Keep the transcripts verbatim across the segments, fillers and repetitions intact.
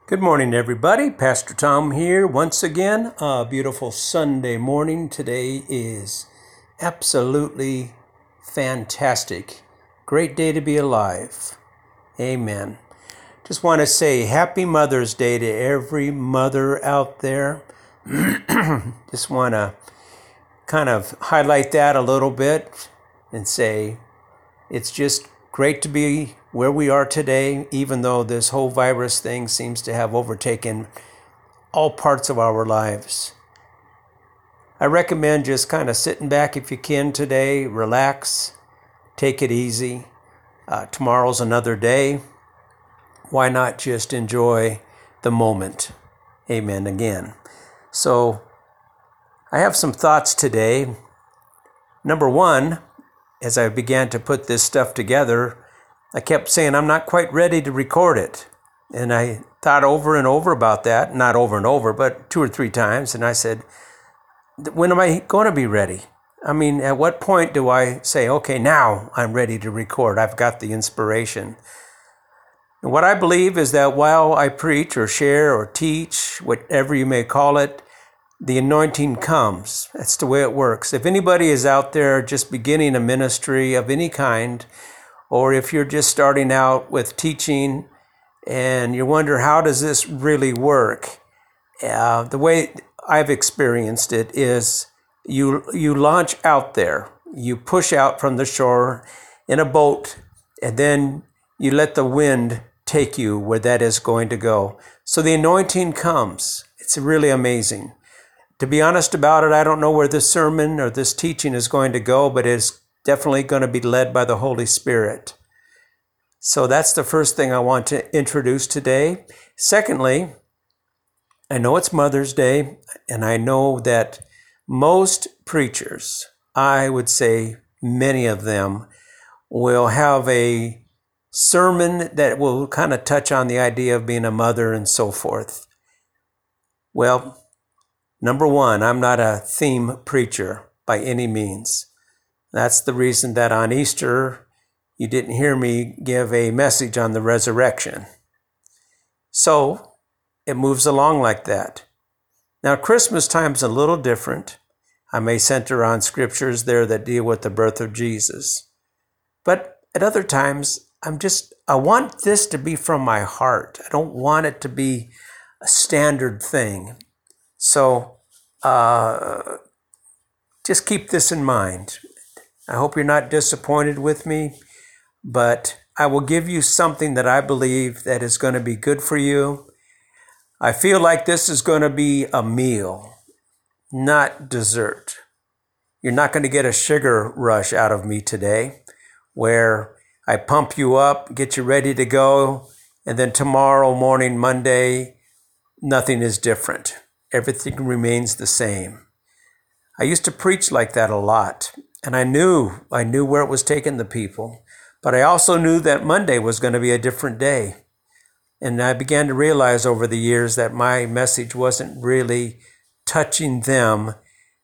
Good morning, everybody. Pastor Tom here once again. A beautiful Sunday morning. Today is absolutely fantastic. Great day to be alive. Amen. Just want to say happy Mother's Day to every mother out there. Just want to kind of highlight that a little bit and say it's just great to be where we are today, even though this whole virus thing seems to have overtaken all parts of our lives. I recommend just kind of sitting back if you can today, relax, take it easy. Uh, tomorrow's another day. Why not just enjoy the moment? Amen again. So I have some thoughts today. Number one, as I began to put this stuff together, I kept saying I'm not quite ready to record it. And I thought over and over about that, not over and over, but two or three times. And I said, when am I going to be ready? I mean, at what point do I say, okay, now I'm ready to record. I've got the inspiration. And what I believe is that while I preach or share or teach, whatever you may call it, the anointing comes. That's the way it works. If anybody is out there just beginning a ministry of any kind, or if you're just starting out with teaching and you wonder, how does this really work? Uh, the way I've experienced it is you you launch out there. You push out from the shore in a boat, and then you let the wind take you where that is going to go. So the anointing comes. It's really amazing. To be honest about it, I don't know where this sermon or this teaching is going to go, but it's definitely going to be led by the Holy Spirit. So that's the first thing I want to introduce today. Secondly, I know it's Mother's Day, and I know that most preachers, I would say many of them, will have a sermon that will kind of touch on the idea of being a mother and so forth. Well, number one, I'm not a theme preacher by any means. That's the reason that on Easter, you didn't hear me give a message on the resurrection. So it moves along like that. Now, Christmas time's a little different. I may center on scriptures there that deal with the birth of Jesus. But at other times, I'm just, I want this to be from my heart. I don't want it to be a standard thing. So uh, just keep this in mind. I hope you're not disappointed with me, but I will give you something that I believe that is going to be good for you. I feel like this is going to be a meal, not dessert. You're not going to get a sugar rush out of me today, where I pump you up, get you ready to go, and then tomorrow morning, Monday, nothing is different. Everything remains the same. I used to preach like that a lot. And I knew, I knew where it was taking the people, but I also knew that Monday was going to be a different day. And I began to realize over the years that my message wasn't really touching them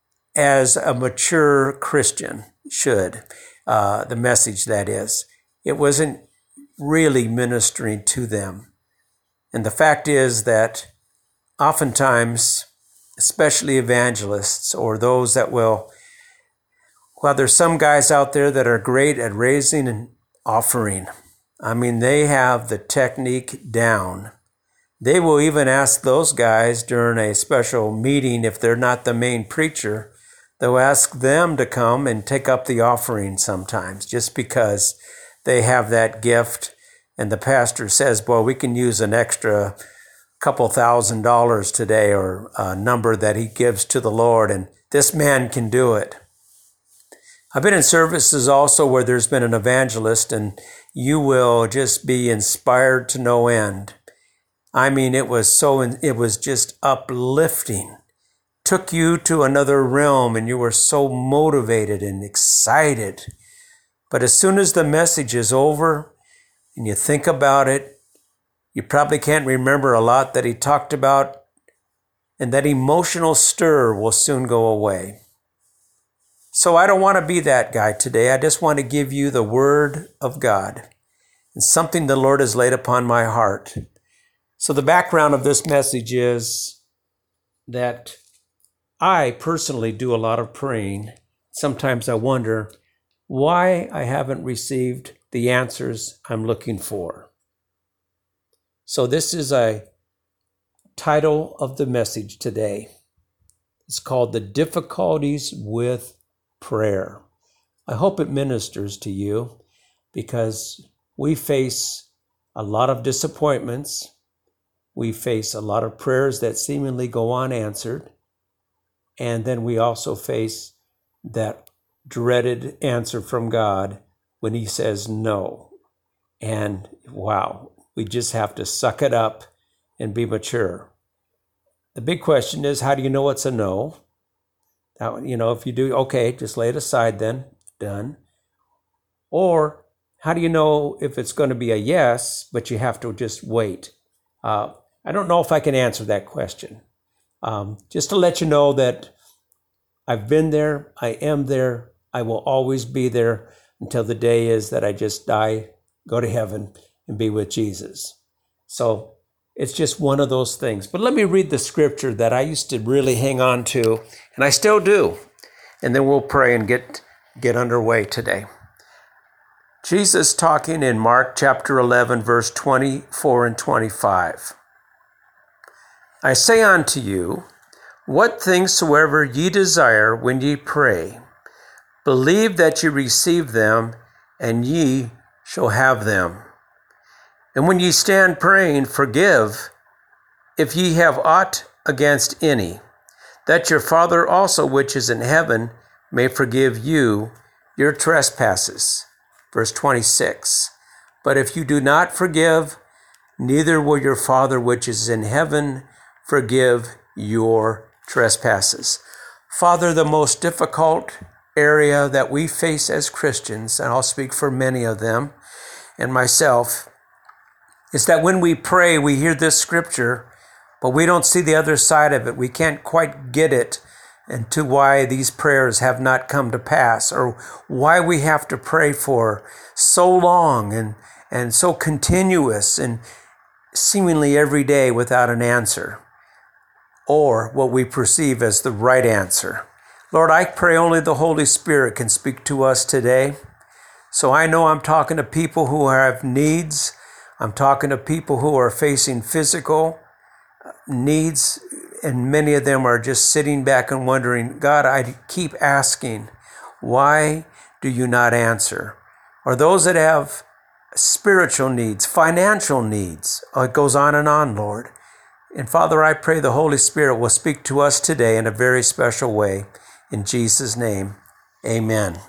as a mature Christian should, uh, the message that is. It wasn't really ministering to them. And the fact is that oftentimes, especially evangelists or those that will Well, there's some guys out there that are great at raising an offering. I mean, they have the technique down. They will even ask those guys during a special meeting, if they're not the main preacher, they'll ask them to come and take up the offering sometimes, just because they have that gift. And the pastor says, well, we can use an extra couple thousand dollars today, or a number that he gives to the Lord, and this man can do it. I've been in services also where there's been an evangelist, and you will just be inspired to no end. I mean, it was so, it was just uplifting. Took you to another realm, and you were so motivated and excited. But as soon as the message is over and you think about it, you probably can't remember a lot that he talked about, and that emotional stir will soon go away. So I don't want to be that guy today. I just want to give you the Word of God and something the Lord has laid upon my heart. So the background of this message is that I personally do a lot of praying. Sometimes I wonder why I haven't received the answers I'm looking for. So this is a title of the message today. It's called The Difficulties with Prayer. I hope it ministers to you because we face a lot of disappointments. We face a lot of prayers that seemingly go unanswered. And then we also face that dreaded answer from God when he says no. And wow, we just have to suck it up and be mature. The big question is, how do you know it's a no? Now, you know, if you do, okay, just lay it aside then, done. Or how do you know if it's going to be a yes, but you have to just wait? Uh, I don't know if I can answer that question. Um, just to let you know that I've been there, I am there, I will always be there until the day is that I just die, go to heaven, and be with Jesus. So it's just one of those things. But let me read the scripture that I used to really hang on to, and I still do. And then we'll pray and get, get underway today. Jesus talking in Mark chapter eleven, verse twenty-four and twenty-five. I say unto you, what things soever ye desire when ye pray, believe that ye receive them, and ye shall have them. And when ye stand praying, forgive, if ye have aught against any, that your Father also which is in heaven may forgive you your trespasses. Verse twenty-six. But if you do not forgive, neither will your Father which is in heaven forgive your trespasses. Father, the most difficult area that we face as Christians, and I'll speak for many of them and myself, is that when we pray, we hear this scripture, but we don't see the other side of it. We can't quite get it into why these prayers have not come to pass, or why we have to pray for so long and, and so continuous and seemingly every day without an answer, or what we perceive as the right answer. Lord, I pray only the Holy Spirit can speak to us today. So I know I'm talking to people who have needs. I'm talking to people who are facing physical needs, and many of them are just sitting back and wondering, God, I keep asking, why do you not answer? Or those that have spiritual needs, financial needs, it goes on and on, Lord. And Father, I pray the Holy Spirit will speak to us today in a very special way. In Jesus' name, amen.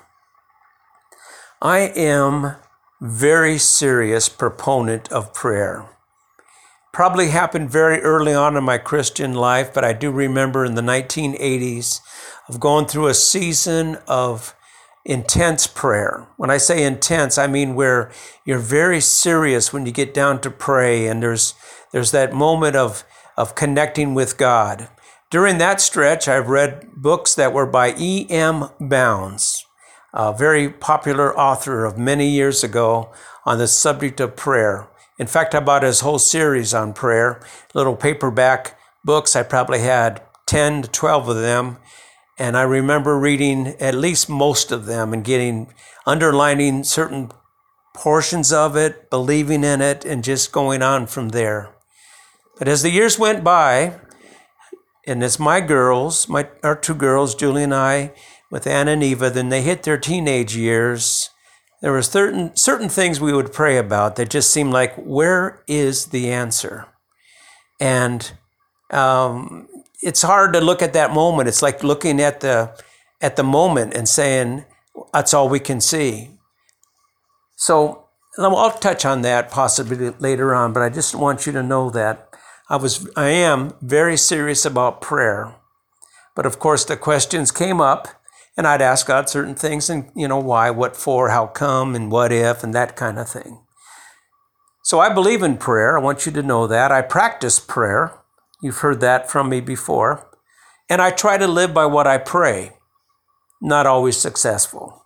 I am very serious proponent of prayer. Probably happened very early on in my Christian life, but I do remember in the nineteen eighties of going through a season of intense prayer. When I say intense, I mean where you're very serious when you get down to pray, and there's there's that moment of, of connecting with God. During that stretch, I've read books that were by E M Bounds, a very popular author of many years ago on the subject of prayer. In fact, I bought his whole series on prayer, little paperback books. I probably had ten to twelve of them. And I remember reading at least most of them and getting, underlining certain portions of it, believing in it, and just going on from there. But as the years went by, and as my girls, my our two girls, Julie and I, with Anna and Eva, then they hit their teenage years, there were certain certain things we would pray about that just seemed like, where is the answer? And um, it's hard to look at that moment. It's like looking at the at the moment and saying, that's all we can see. So I'll touch on that possibly later on, but I just want you to know that I was I am very serious about prayer. But of course the questions came up, and I'd ask God certain things, and you know, why, what for, how come, and what if, and that kind of thing. So I believe in prayer. I want you to know that. I practice prayer. You've heard that from me before. And I try to live by what I pray. Not always successful.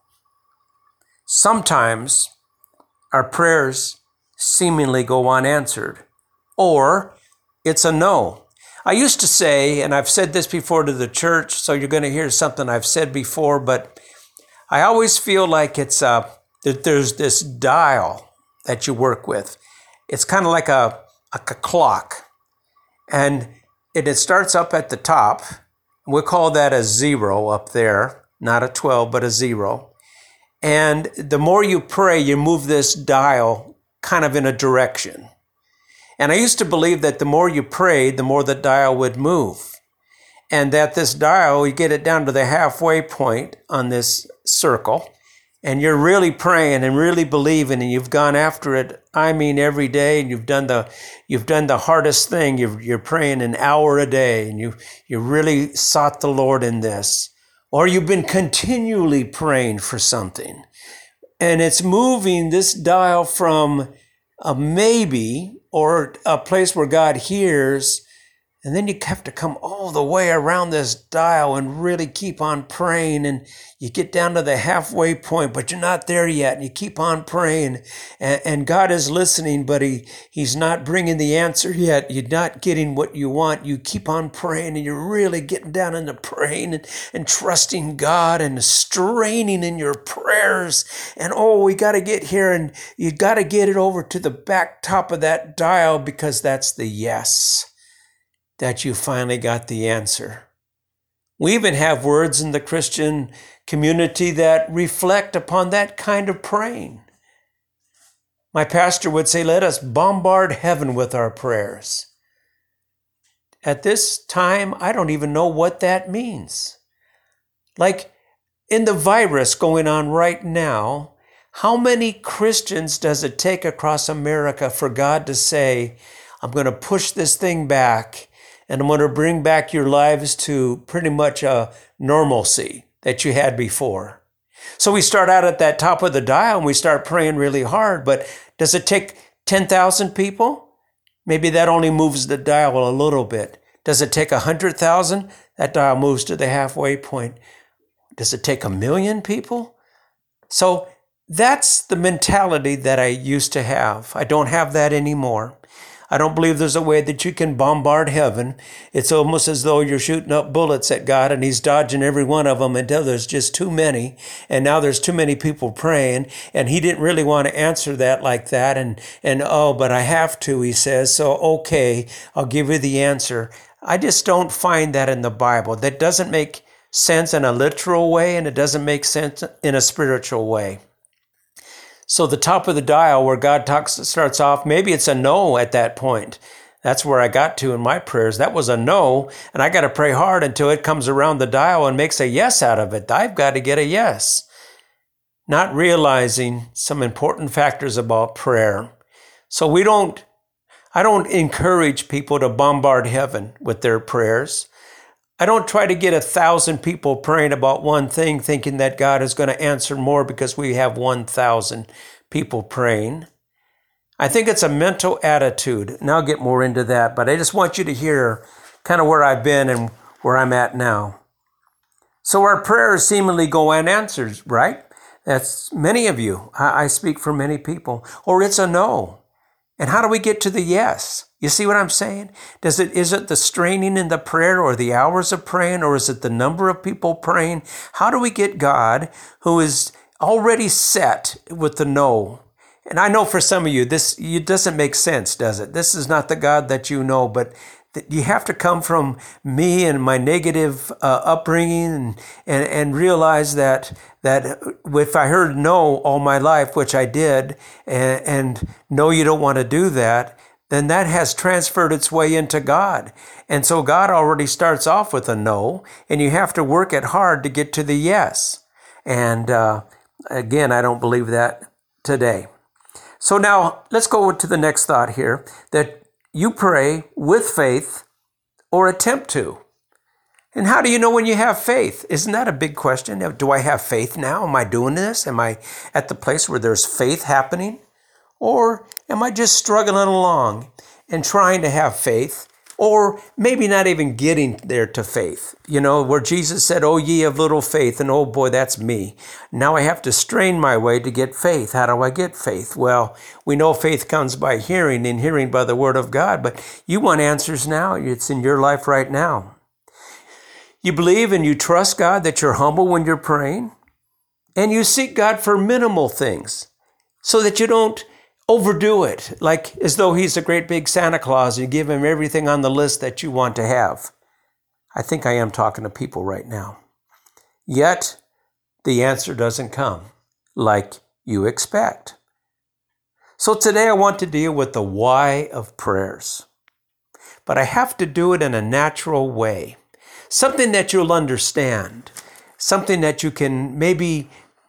Sometimes our prayers seemingly go unanswered. or it's a no. I used to say, and I've said this before to the church, so you're going to hear something I've said before, but I always feel like it's uh, that there's this dial that you work with. It's kind of like a, like a clock, and it, it starts up at the top. We'll call that a zero up there, not a twelve, but a zero. And the more you pray, you move this dial kind of in a direction. And I used to believe that the more you prayed, the more the dial would move. And that this dial, you get it down to the halfway point on this circle, and you're really praying and really believing, and you've gone after it, I mean, every day, and you've done the you've done the hardest thing. You're, you're praying an hour a day, and you, you really sought the Lord in this. Or you've been continually praying for something, and it's moving this dial from a maybe or a place where God hears, and then you have to come all the way around this dial and really keep on praying, and you get down to the halfway point, but you're not there yet, and you keep on praying, and, and God is listening, but he, he's not bringing the answer yet. You're not getting what you want. You keep on praying, and you're really getting down into praying and, and trusting God and straining in your prayers, and oh, we got to get here, and you got to get it over to the back top of that dial, because that's the yes, that you finally got the answer. We even have words in the Christian community that reflect upon that kind of praying. My pastor would say, let us bombard heaven with our prayers. At this time, I don't even know what that means. Like in the virus going on right now, how many Christians does it take across America for God to say, I'm going to push this thing back, and I'm going to bring back your lives to pretty much a normalcy that you had before? So we start out at that top of the dial and we start praying really hard, but does it take ten thousand people? Maybe that only moves the dial a little bit. Does it take one hundred thousand? That dial moves to the halfway point. Does it take a million people? So that's the mentality that I used to have. I don't have that anymore. I don't believe there's a way that you can bombard heaven. It's almost as though you're shooting up bullets at God and he's dodging every one of them until there's just too many. And now there's too many people praying, and he didn't really want to answer that like that. And, and oh, but I have to, he says. So, okay, I'll give you the answer. I just don't find that in the Bible. That doesn't make sense in a literal way, and it doesn't make sense in a spiritual way. So the top of the dial where God talks starts off, maybe it's a no at that point. That's where I got to in my prayers. That was a no, and I got to pray hard until it comes around the dial and makes a yes out of it. I've got to get a yes. Not realizing some important factors about prayer. So we don't, I don't encourage people to bombard heaven with their prayers. I don't try to get a thousand people praying about one thing, thinking that God is going to answer more because we have one thousand people praying. I think it's a mental attitude, and I'll get more into that, but I just want you to hear kind of where I've been and where I'm at now. So our prayers seemingly go unanswered, right? That's many of you. I, I speak for many people. Or it's a no. And how do we get to the yes? You see what I'm saying? Does it, is it the straining in the prayer, or the hours of praying, or is it the number of people praying? How do we get God, who is already set with the no? And I know for some of you, this it doesn't make sense, does it? This is not the God that you know, but you have to come from me and my negative uh, upbringing and, and, and realize that that if I heard no all my life, which I did, and, and no, you don't want to do that, then that has transferred its way into God. And so God already starts off with a no, and you have to work it hard to get to the yes. And uh, again, I don't believe that today. So now let's go to the next thought here, that you pray with faith or attempt to. And how do you know when you have faith? Isn't that a big question? Do I have faith now? Am I doing this? Am I at the place where there's faith happening? Or am I just struggling along and trying to have faith, Or maybe not even getting there to faith, you know, where Jesus said, "Oh, ye of little faith," and oh boy, that's me. Now I have to strain my way to get faith. How do I get faith? Well, we know faith comes by hearing, and hearing by the word of God, but you want answers now. It's in your life right now. You believe and you trust God, that you're humble when you're praying, and you seek God for minimal things so that you don't overdo it, like as though he's a great big Santa Claus and you give him everything on the list that you want to have. I think I am talking to people right now. Yet, the answer doesn't come like you expect. So today I want to deal with the why of prayers. But I have to do it in a natural way. Something that you'll understand. Something that you can maybe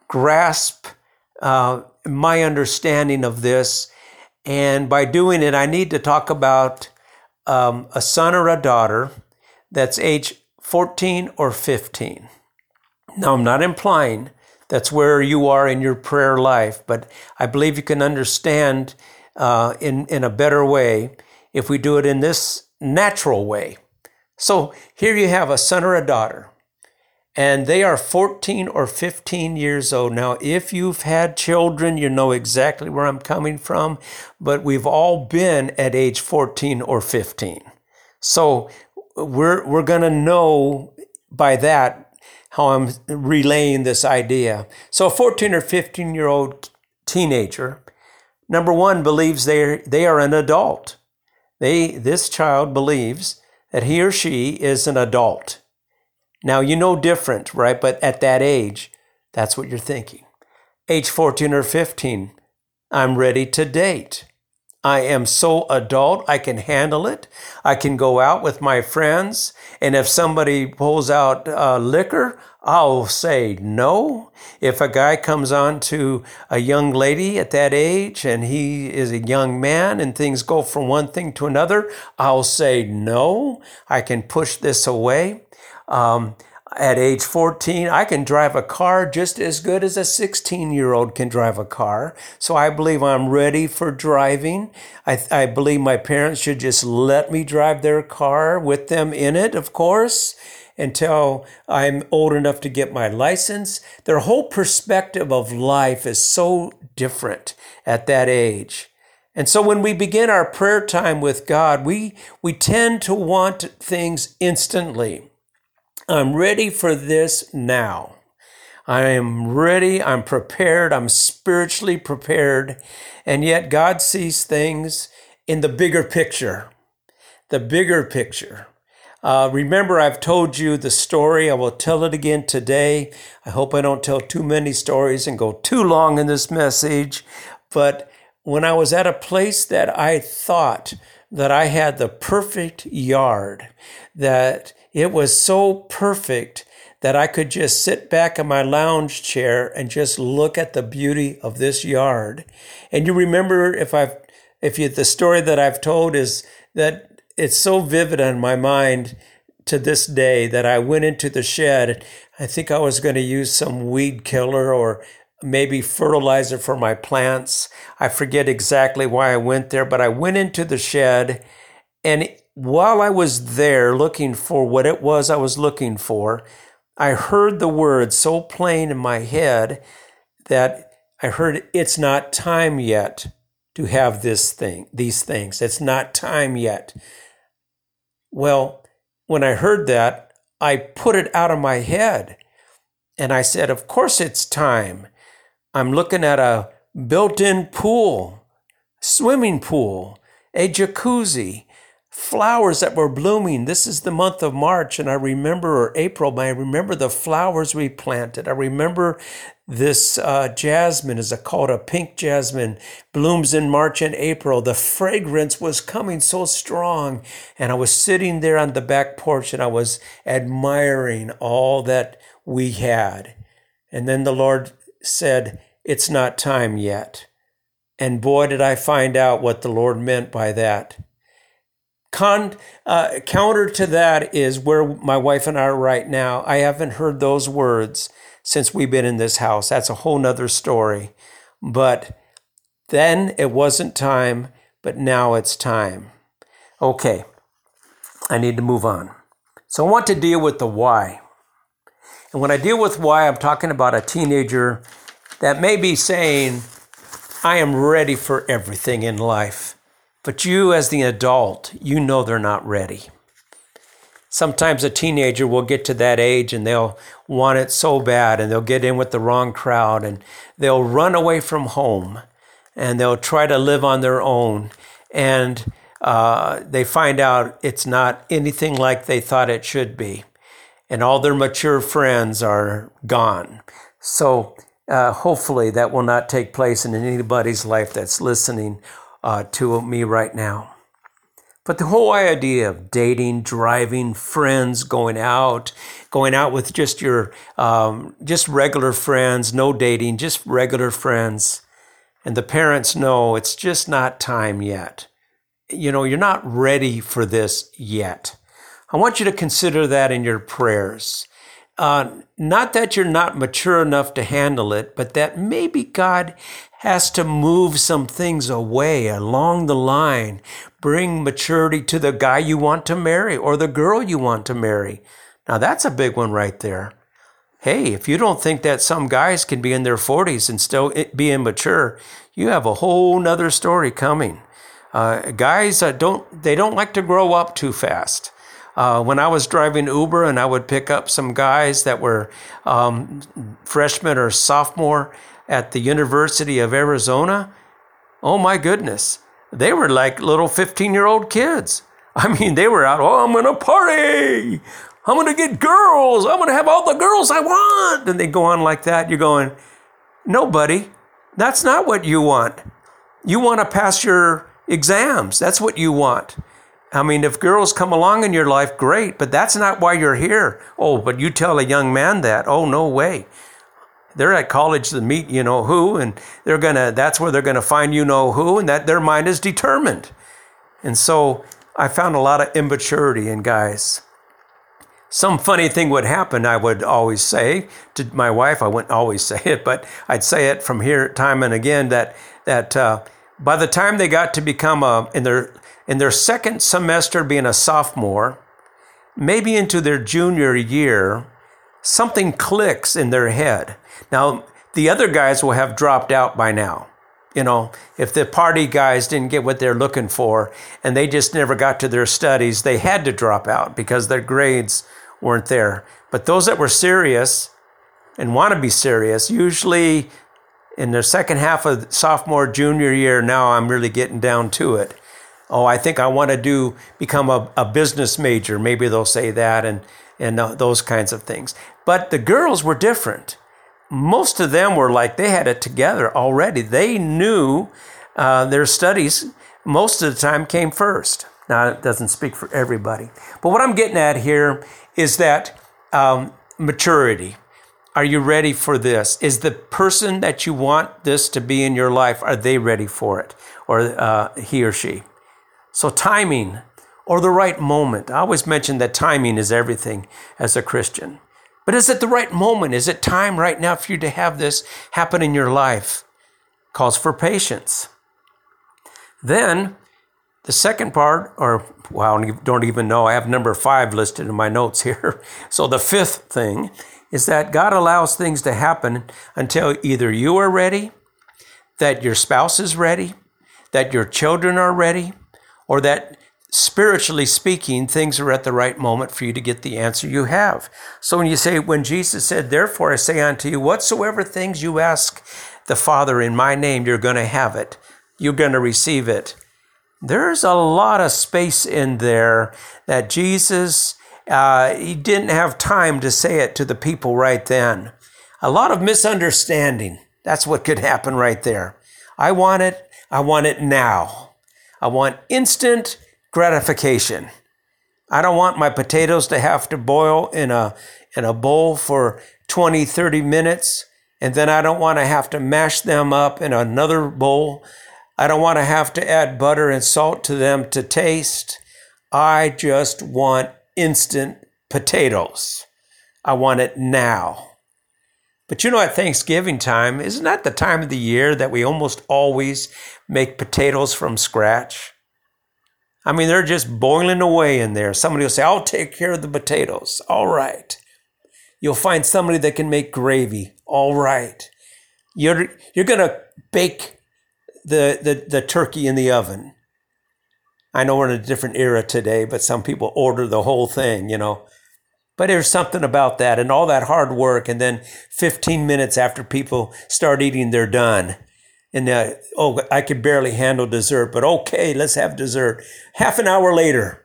grasp uh, my understanding of this. And by doing it, I need to talk about um, a son or a daughter that's age fourteen or fifteen. Now, I'm not implying that's where you are in your prayer life, but I believe you can understand uh, in, in a better way if we do it in this natural way. So here you have a son or a daughter, and they are fourteen or fifteen years old. Now, if you've had children, you know exactly where I'm coming from, but we've all been at age fourteen or fifteen. So we're, we're going to know by that how I'm relaying this idea. So a fourteen or fifteen year old teenager, number one, believes they they are an adult. They, this child believes that he or she is an adult. Now, you know different, right? But at that age, that's what you're thinking. Age fourteen or fifteen, I'm ready to date. I am so adult, I can handle it. I can go out with my friends, and if somebody pulls out uh, liquor, I'll say no. If a guy comes on to a young lady at that age and he is a young man and things go from one thing to another, I'll say no. I can push this away. Um, at age fourteen, I can drive a car just as good as a sixteen-year-old can drive a car. So I believe I'm ready for driving. I, I believe my parents should just let me drive their car with them in it, of course, until I'm old enough to get my license. Their whole perspective of life is so different at that age. And so when we begin our prayer time with God, we, we tend to want things instantly. I'm ready for this now. I am ready. I'm prepared. I'm spiritually prepared. And yet God sees things in the bigger picture. The bigger picture. Uh, remember, I've told you the story. I will tell it again today. I hope I don't tell too many stories and go too long in this message. But when I was at a place that I thought that I had the perfect yard, that it was so perfect that I could just sit back in my lounge chair and just look at the beauty of this yard. And you remember, if I've, if you, the story that I've told is that it's so vivid in my mind to this day that I went into the shed. I think I was going to use some weed killer or maybe fertilizer for my plants. I forget exactly why I went there, but I went into the shed, and while I was there looking for what it was I was looking for, I heard the words so plain in my head that I heard, "It's not time yet to have this thing, these things. It's not time yet." Well, when I heard that, I put it out of my head, and I said, "Of course it's time. I'm looking at a built-in pool, swimming pool, a jacuzzi, flowers that were blooming. This is the month of March, and I remember, or April, but I remember the flowers we planted. I remember this uh, jasmine, is called a pink jasmine, blooms in March and April. The fragrance was coming so strong, and I was sitting there on the back porch, and I was admiring all that we had. And then the Lord said, "It's not time yet." And boy, did I find out what the Lord meant by that. Con, uh, counter to that is where my wife and I are right now. I haven't heard those words since we've been in this house. That's a whole nother story. But then it wasn't time, but now it's time. Okay. I need to move on. So I want to deal with the why. And when I deal with why, I'm talking about a teenager that may be saying, I am ready for everything in life. But you as the adult, you know they're not ready. Sometimes a teenager will get to that age and they'll want it so bad and they'll get in with the wrong crowd and they'll run away from home and they'll try to live on their own. And uh, they find out it's not anything like they thought it should be. And all their mature friends are gone. So uh, hopefully that will not take place in anybody's life that's listening uh, to me right now. But the whole idea of dating, driving, friends, going out, going out with just your, um, just regular friends, no dating, just regular friends. And the parents know it's just not time yet. You know, you're not ready for this yet. I want you to consider that in your prayers. Uh, not that you're not mature enough to handle it, but that maybe God has to move some things away along the line, bring maturity to the guy you want to marry or the girl you want to marry. Now that's a big one right there. Hey, if you don't think that some guys can be in their forties and still be immature, you have a whole nother story coming. Uh, guys uh, don't, they don't like to grow up too fast. Uh, when I was driving Uber and I would pick up some guys that were um, freshmen or sophomore at the University of Arizona, oh my goodness, they were like little fifteen-year-old kids. I mean, they were out, oh, I'm going to party. I'm going to get girls. I'm going to have all the girls I want. And they go on like that. You're going, no, buddy, that's not what you want. You want to pass your exams. That's what you want. I mean, if girls come along in your life, great, but that's not why you're here. Oh, but you tell a young man that, oh, no way. They're at college to meet you know who, and they're gonna, that's where they're gonna find you know who, and that their mind is determined. And so I found a lot of immaturity in guys. Some funny thing would happen, I would always say to my wife, I wouldn't always say it, but I'd say it from here time and again, that that uh, by the time they got to become a, in their in their second semester being a sophomore, maybe into their junior year, something clicks in their head. Now, the other guys will have dropped out by now. You know, if the party guys didn't get what they're looking for and they just never got to their studies, they had to drop out because their grades weren't there. But those that were serious and want to be serious, usually in their second half of sophomore, junior year, now I'm really getting down to it. Oh, I think I want to do become a, a business major. Maybe they'll say that and, and uh, those kinds of things. But the girls were different. Most of them were like they had it together already. They knew uh, their studies most of the time came first. Now, it doesn't speak for everybody. But what I'm getting at here is that um, maturity. Are you ready for this? Is the person that you want this to be in your life, are they ready for it? Or uh, he or she? So timing or the right moment. I always mention that timing is everything as a Christian. But is it the right moment? Is it time right now for you to have this happen in your life? Calls for patience. Then the second part, or well, I don't even know, I have number five listed in my notes here. So the fifth thing is that God allows things to happen until either you are ready, that your spouse is ready, that your children are ready, or that spiritually speaking, things are at the right moment for you to get the answer you have. So when you say, when Jesus said, therefore I say unto you, whatsoever things you ask the Father in my name, you're going to have it. You're going to receive it. There's a lot of space in there that Jesus, uh, he didn't have time to say it to the people right then. A lot of misunderstanding. That's what could happen right there. I want it. I want it now. I want instant gratification. I don't want my potatoes to have to boil in a in a bowl for twenty, thirty minutes, and then I don't want to have to mash them up in another bowl. I don't want to have to add butter and salt to them to taste. I just want instant potatoes. I want it now. But you know, at Thanksgiving time, isn't that the time of the year that we almost always make potatoes from scratch? I mean, they're just boiling away in there. Somebody will say, I'll take care of the potatoes. All right. You'll find somebody that can make gravy. All right. You're, you're going to bake the, the, the turkey in the oven. I know we're in a different era today, but some people order the whole thing, you know. But there's something about that and all that hard work. And then fifteen minutes after people start eating, they're done. And, uh, oh, I could barely handle dessert, but okay, let's have dessert. Half an hour later,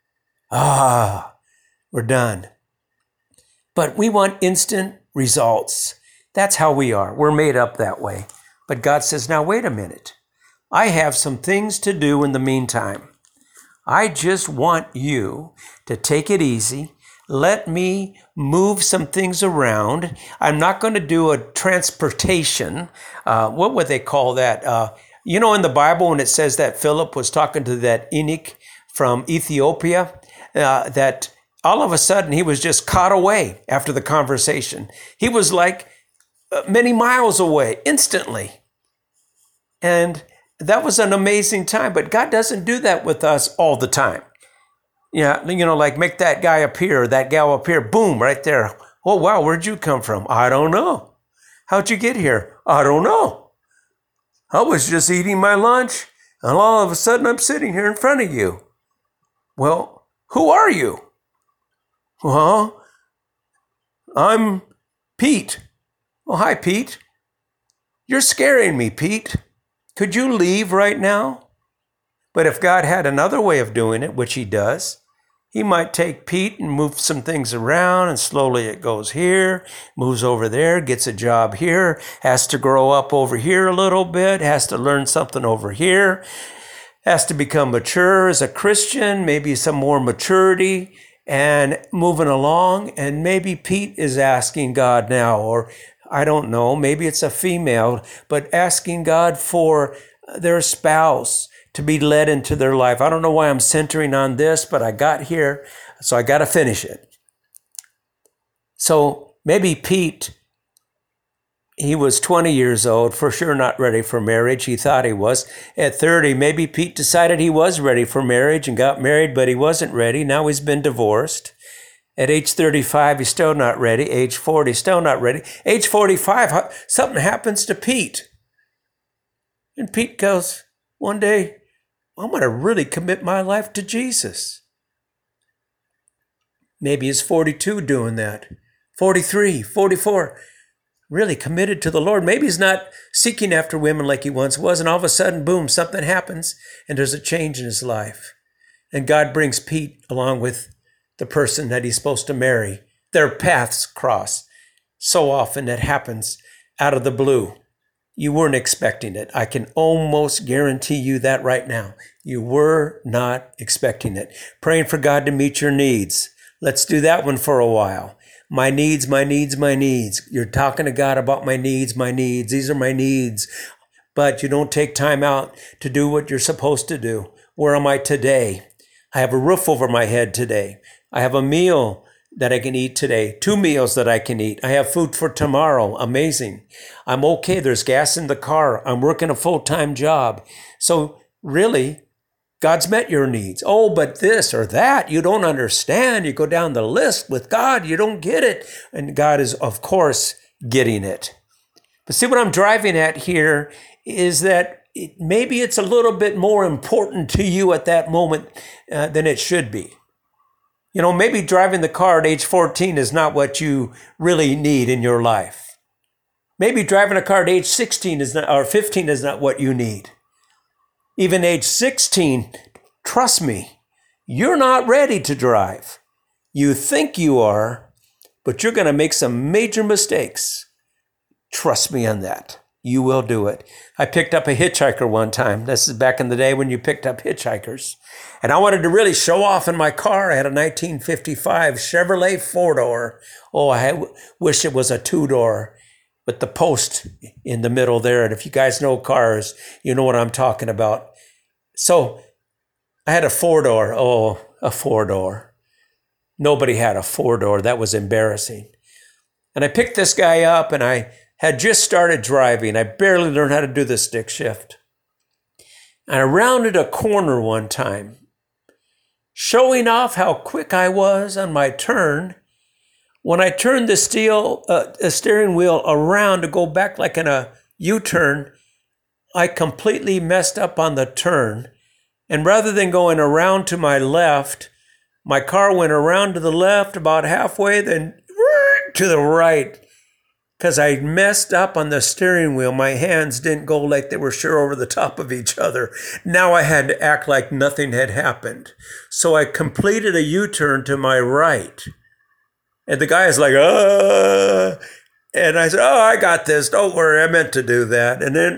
ah, we're done. But we want instant results. That's how we are. We're made up that way. But God says, now wait a minute. I have some things to do in the meantime. I just want you to take it easy. Let me move some things around. I'm not going to do a transportation. Uh, what would they call that? Uh, you know, in the Bible, when it says that Philip was talking to that eunuch from Ethiopia, uh, that all of a sudden he was just caught away after the conversation. He was like uh, many miles away instantly. And that was an amazing time. But God doesn't do that with us all the time. Yeah, you know, like make that guy appear, that gal appear, boom, right there. Oh, wow, where'd you come from? I don't know. How'd you get here? I don't know. I was just eating my lunch, and all of a sudden I'm sitting here in front of you. Well, who are you? Well, I'm Pete. Oh, hi, Pete. You're scaring me, Pete. Could you leave right now? But if God had another way of doing it, which he does, he might take Pete and move some things around, and slowly it goes here, moves over there, gets a job here, has to grow up over here a little bit, has to learn something over here, has to become mature as a Christian, maybe some more maturity, and moving along. And maybe Pete is asking God now, or I don't know, maybe it's a female, but asking God for their spouse to be led into their life. I don't know why I'm centering on this, but I got here, so I got to finish it. So maybe Pete, he was twenty years old, for sure not ready for marriage. He thought he was. At thirty, maybe Pete decided he was ready for marriage and got married, but he wasn't ready. Now he's been divorced. At age thirty-five, he's still not ready. Age forty, still not ready. Age forty-five, something happens to Pete. And Pete goes, one day, I'm going to really commit my life to Jesus. Maybe he's forty-two doing that. forty-three, forty-four, really committed to the Lord. Maybe he's not seeking after women like he once was, and all of a sudden, boom, something happens, and there's a change in his life. And God brings Pete along with the person that he's supposed to marry. Their paths cross. So often that happens out of the blue. You weren't expecting it. I can almost guarantee you that right now. You were not expecting it. Praying for God to meet your needs. Let's do that one for a while. My needs, my needs, my needs. You're talking to God about my needs, my needs. These are my needs. But you don't take time out to do what you're supposed to do. Where am I today? I have a roof over my head today. I have a meal that I can eat today, two meals that I can eat. I have food for tomorrow. Amazing. I'm okay. There's gas in the car. I'm working a full-time job. So really, God's met your needs. Oh, but this or that, you don't understand. You go down the list with God, you don't get it. And God is, of course, getting it. But see, what I'm driving at here is that it, maybe it's a little bit more important to you at that moment uh, than it should be. You know, maybe driving the car at age fourteen is not what you really need in your life. Maybe driving a car at age sixteen is not, or fifteen is not what you need. Even age sixteen, trust me, you're not ready to drive. You think you are, but you're going to make some major mistakes. Trust me on that. You will do it. I picked up a hitchhiker one time. This is back in the day when you picked up hitchhikers. And I wanted to really show off in my car. I had a nineteen fifty-five Chevrolet four-door. Oh, I w- wish it was a two-door with the post in the middle there. And if you guys know cars, you know what I'm talking about. So I had a four-door. Oh, a four-door. Nobody had a four-door. That was embarrassing. And I picked this guy up, and I had just started driving. I barely learned how to do the stick shift. And I rounded a corner one time, showing off how quick I was on my turn. When I turned the steel, uh, the steering wheel around to go back like in a U-turn, I completely messed up on the turn. And rather than going around to my left, my car went around to the left about halfway, then to the right. Because I messed up on the steering wheel. My hands didn't go like they were sure over the top of each other. Now I had to act like nothing had happened. So I completed a U-turn to my right. And the guy is like, uh, and I said, oh, I got this. Don't worry. I meant to do that. And then,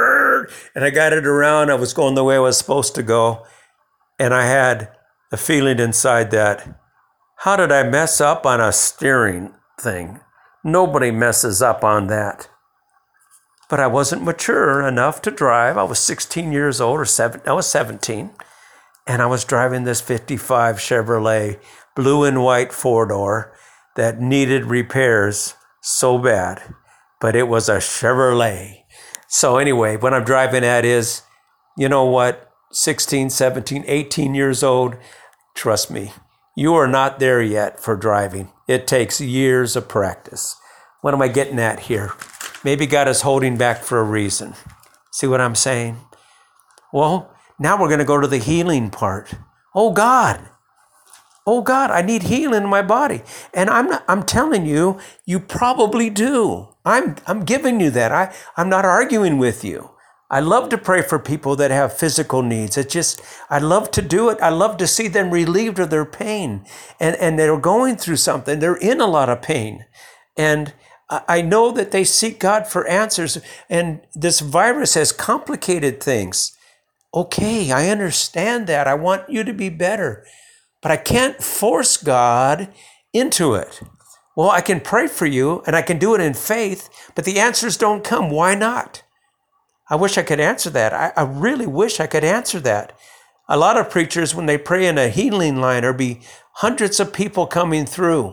and I got it around. I was going the way I was supposed to go. And I had the feeling inside that, how did I mess up on a steering thing? Nobody messes up on that. But I wasn't mature enough to drive. I was sixteen years old, or seven, I was seventeen. And I was driving this fifty-five Chevrolet blue and white four-door that needed repairs so bad. But it was a Chevrolet. So anyway, what I'm driving at is, you know what, sixteen, seventeen, eighteen years old, trust me, you are not there yet for driving. It takes years of practice. What am I getting at here? Maybe God is holding back for a reason. See what I'm saying? Well, now we're going to go to the healing part. Oh God. Oh God, I need healing in my body. And I'm not, I'm telling you, you probably do. I'm I'm giving you that. I, I'm not arguing with you. I love to pray for people that have physical needs. It's just, I love to do it. I love to see them relieved of their pain. And, and they're going through something. They're in a lot of pain. And I know that they seek God for answers. And this virus has complicated things. Okay, I understand that. I want you to be better. But I can't force God into it. Well, I can pray for you and I can do it in faith, but the answers don't come. Why not? I wish I could answer that. I, I really wish I could answer that. A lot of preachers, when they pray in a healing line, there'll be hundreds of people coming through.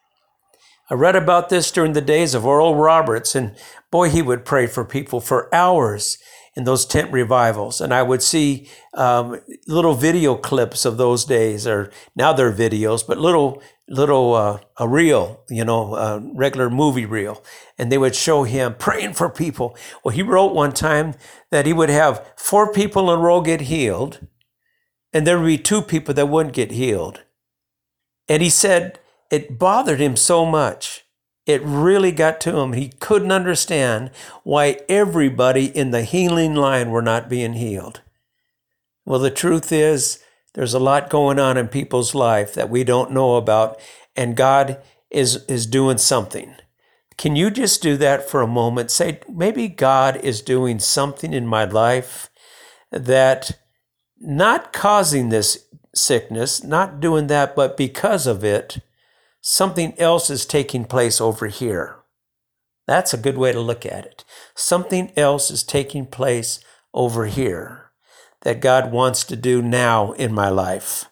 I read about this during the days of Oral Roberts, and boy, he would pray for people for hours in those tent revivals. And I would see um, little video clips of those days, or now they're videos, but little, little, uh, a reel, you know, a regular movie reel. And they would show him praying for people. Well, he wrote one time that he would have four people in a row get healed, and there would be two people that wouldn't get healed. And he said it bothered him so much. It really got to him. He couldn't understand why everybody in the healing line were not being healed. Well, the truth is, there's a lot going on in people's life that we don't know about, and God is, is doing something. Can you just do that for a moment? Say, maybe God is doing something in my life that not causing this sickness, not doing that, but because of it, something else is taking place over here. That's a good way to look at it. Something else is taking place over here that God wants to do now in my life.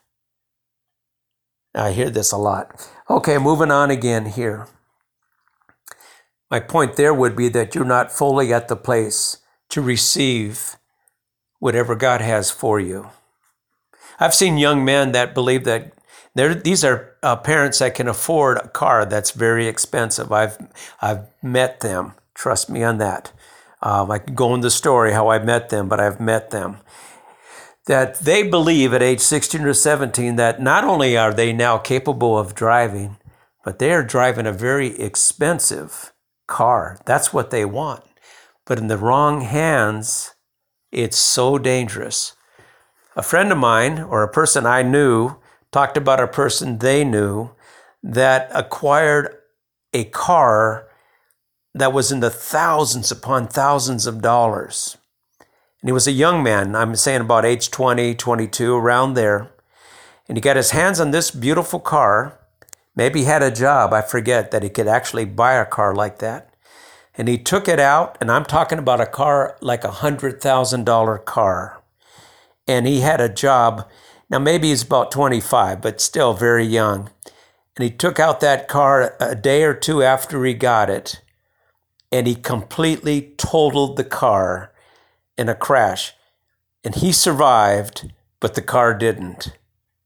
I hear this a lot. Okay, moving on again here. My point there would be that you're not fully at the place to receive whatever God has for you. I've seen young men that believe that There, these are uh, parents that can afford a car that's very expensive. I've I've met them. Trust me on that. Um, I can go into the story how I met them, but I've met them. That they believe at age sixteen or seventeen that not only are they now capable of driving, but they are driving a very expensive car. That's what they want. But in the wrong hands, it's so dangerous. A friend of mine, or a person I knew, talked about a person they knew that acquired a car that was in the thousands upon thousands of dollars. And he was a young man, I'm saying about age twenty, twenty-two, around there. And he got his hands on this beautiful car. Maybe he had a job, I forget, that he could actually buy a car like that. And he took it out, and I'm talking about a car like a one hundred thousand dollars car. And he had a job. Now, maybe he's about twenty-five, but still very young. And he took out that car a day or two after he got it, and he completely totaled the car in a crash. And he survived, but the car didn't.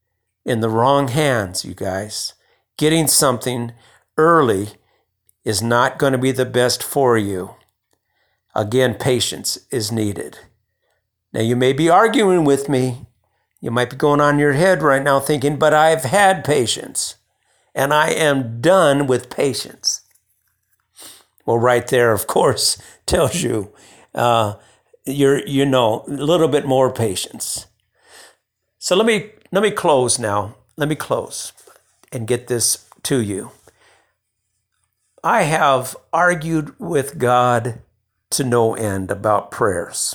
in the wrong hands, you guys. Getting something early is not going to be the best for you. Again, patience is needed. Now, you may be arguing with me. You might be going on in your head right now thinking, but I've had patience, and I am done with patience. Well, right there, of course, tells you uh, you're, you know, a little bit more patience. So let me let me close now. Let me close and get this to you. I have argued with God to no end about prayers.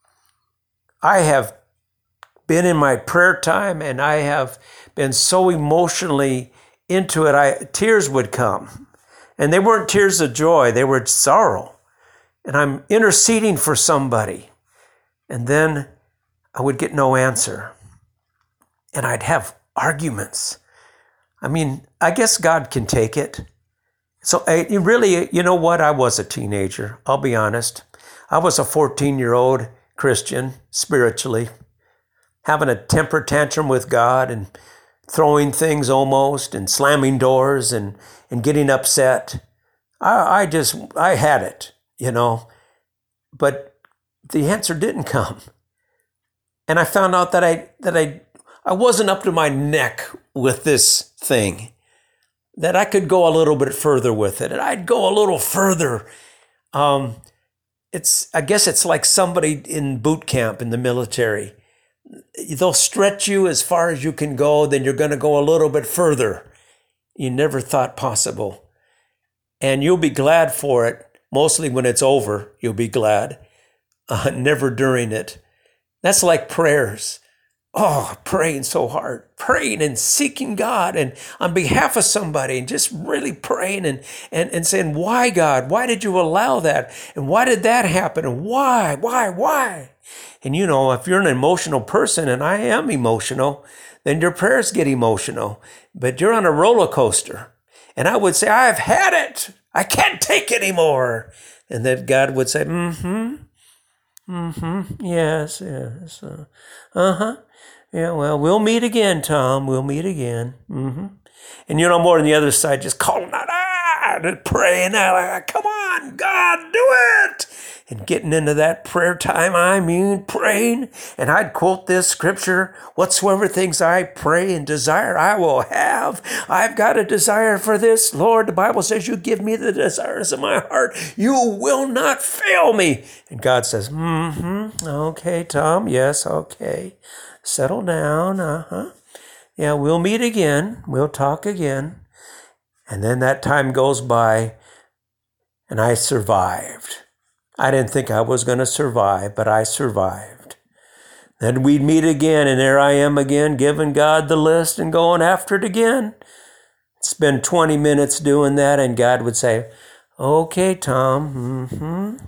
I have been in my prayer time, and I have been so emotionally into it, I tears would come. And they weren't tears of joy, they were sorrow. And I'm interceding for somebody. And then I would get no answer. And I'd have arguments. I mean, I guess God can take it. So I, really, you know what? I was a teenager, I'll be honest. I was a fourteen-year-old Christian, spiritually, having a temper tantrum with God and throwing things almost and slamming doors and, and getting upset. I, I just, I had it, you know. But the answer didn't come. And I found out that I that I I wasn't up to my neck with this thing, that I could go a little bit further with it, and I'd go a little further. Um, it's I guess it's like somebody in boot camp in the military. They'll stretch you as far as you can go, then you're going to go a little bit further. You never thought possible. And you'll be glad for it, mostly when it's over, you'll be glad, uh, never during it. That's like prayers. Oh, praying so hard, praying and seeking God and on behalf of somebody, and just really praying and, and, and saying, why, God? Why did you allow that? And why did that happen? And why, why, why? And you know, if you're an emotional person, and I am emotional, then your prayers get emotional. But you're on a roller coaster. And I would say, I've had it. I can't take anymore. And then God would say, mm-hmm, mm-hmm, yes, yes, uh, uh-huh. Yeah, well, we'll meet again, Tom. We'll meet again. Mm-hmm. And you know, more on the other side, just calling out, ah, praying out, like, come on, God, do it. And getting into that prayer time, I mean, praying. And I'd quote this scripture, whatsoever things I pray and desire, I will have. I've got a desire for this. Lord, the Bible says you give me the desires of my heart. You will not fail me. And God says, mm-hmm, okay, Tom, yes, okay. Settle down, uh-huh. Yeah, we'll meet again. We'll talk again. And then that time goes by, and I survived. I didn't think I was going to survive, but I survived. Then we'd meet again, and there I am again, giving God the list and going after it again. Spend twenty minutes doing that, and God would say, okay, Tom, mm-hmm.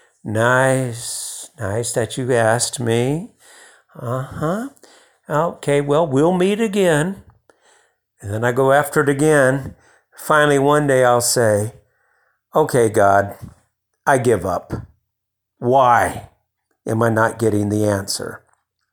Nice, nice that you asked me. Uh-huh. Okay, well, we'll meet again. And then I go after it again. Finally, one day I'll say, okay, God, I give up. Why am I not getting the answer?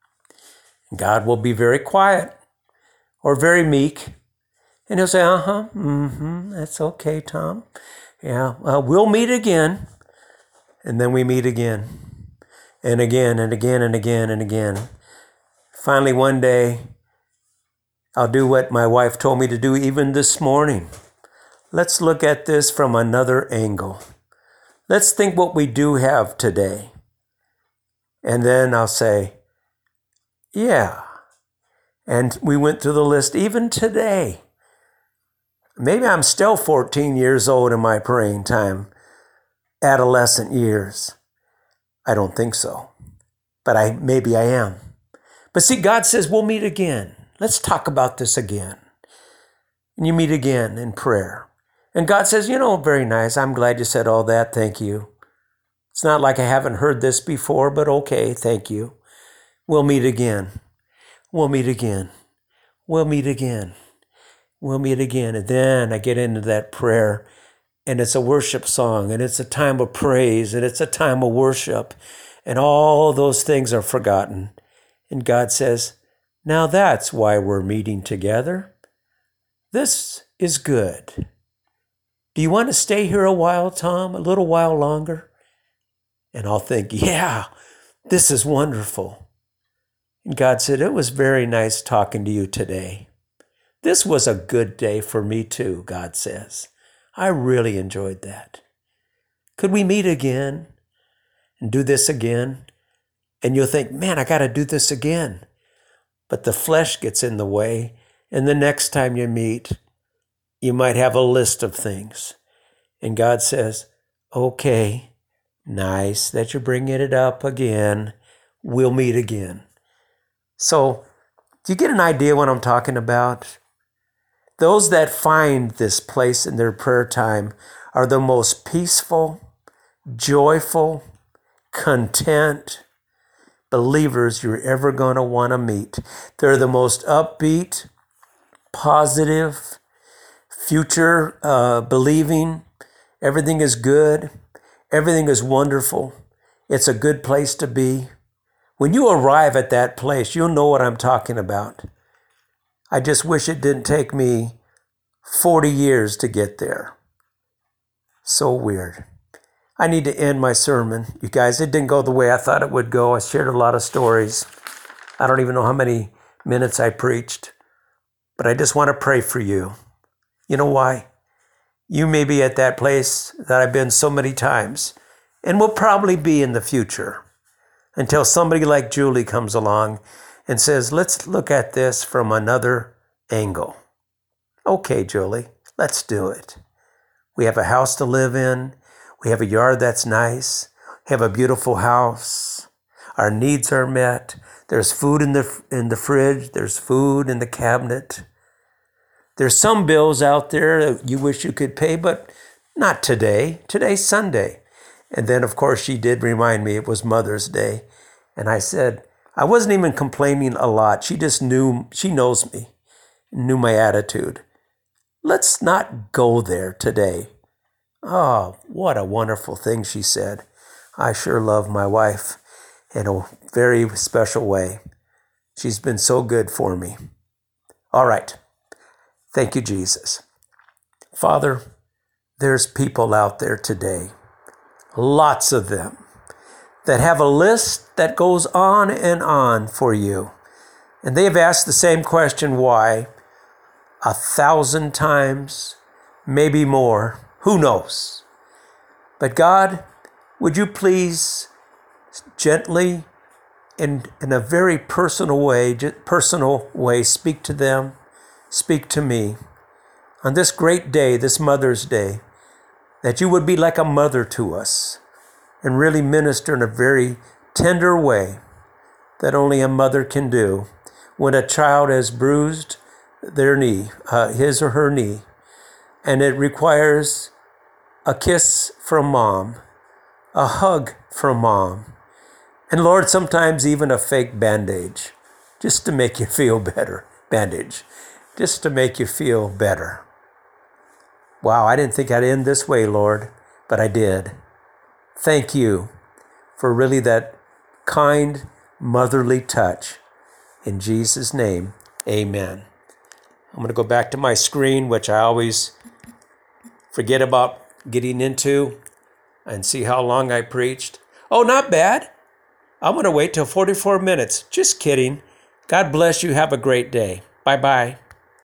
God will be very quiet or very meek. And he'll say, uh-huh, mm-hmm, that's okay, Tom. Yeah, uh, we'll meet again. And then we meet again. And again and again and again and again. Finally, one day, I'll do what my wife told me to do even this morning. Let's look at this from another angle. Let's think what we do have today. And then I'll say, yeah. And we went through the list even today. Maybe I'm still fourteen years old in my praying time, adolescent years. I don't think so, but I maybe I am. But see, God says, we'll meet again. Let's talk about this again. And you meet again in prayer. And God says, you know, very nice. I'm glad you said all that. Thank you. It's not like I haven't heard this before, but okay, thank you. We'll meet again. We'll meet again. We'll meet again. We'll meet again. And then I get into that prayer, and it's a worship song, and it's a time of praise, and it's a time of worship, and all those things are forgotten. And God says, Now that's why we're meeting together. This is good. Do you want to stay here a while, Tom? A little while longer? And I'll think, yeah, this is wonderful. And God said, it was very nice talking to you today. This was a good day for me too, God says. I really enjoyed that. Could we meet again and do this again? And you'll think, man, I got to do this again. But the flesh gets in the way. And the next time you meet, you might have a list of things. And God says, okay, nice that you're bringing it up again. We'll meet again. So, do you get an idea what I'm talking about? Those that find this place in their prayer time are the most peaceful, joyful, content believers you're ever going to want to meet. They're the most upbeat, positive, future uh, believing. Everything is good. Everything is wonderful. It's a good place to be. When you arrive at that place, you'll know what I'm talking about. I just wish it didn't take me forty years to get there. So weird. I need to end my sermon. You guys, it didn't go the way I thought it would go. I shared a lot of stories. I don't even know how many minutes I preached, but I just want to pray for you. You know why? You may be at that place that I've been so many times and will probably be in the future until somebody like Julie comes along and says, let's look at this from another angle. Okay, Julie, let's do it. We have a house to live in. We have a yard that's nice. We have a beautiful house. Our needs are met. There's food in the in the fridge. There's food in the cabinet. There's some bills out there that you wish you could pay, but not today. Today's Sunday. And then, of course, she did remind me it was Mother's Day. And I said, I wasn't even complaining a lot. She just knew, she knows me, knew my attitude. Let's not go there today. Oh, what a wonderful thing, she said. I sure love my wife in a very special way. She's been so good for me. All right. Thank you, Jesus. Father, there's people out there today, lots of them, that have a list that goes on and on for you. And they've asked the same question, why, a thousand times, maybe more. Who knows? But God, would you please gently and in a very personal way, personal way, speak to them, speak to me on this great day, this Mother's Day, that you would be like a mother to us and really minister in a very tender way that only a mother can do when a child has bruised their knee, uh, his or her knee, and it requires a kiss from mom, a hug from mom, and Lord, sometimes even a fake bandage, just to make you feel better, bandage, just to make you feel better. Wow, I didn't think I'd end this way, Lord, but I did. Thank you for really that kind, motherly touch. In Jesus' name, amen. I'm going to go back to my screen, which I always forget about getting into, and see how long I preached. Oh, not bad. I'm going to wait till forty-four minutes. Just kidding. God bless you. Have a great day. Bye-bye.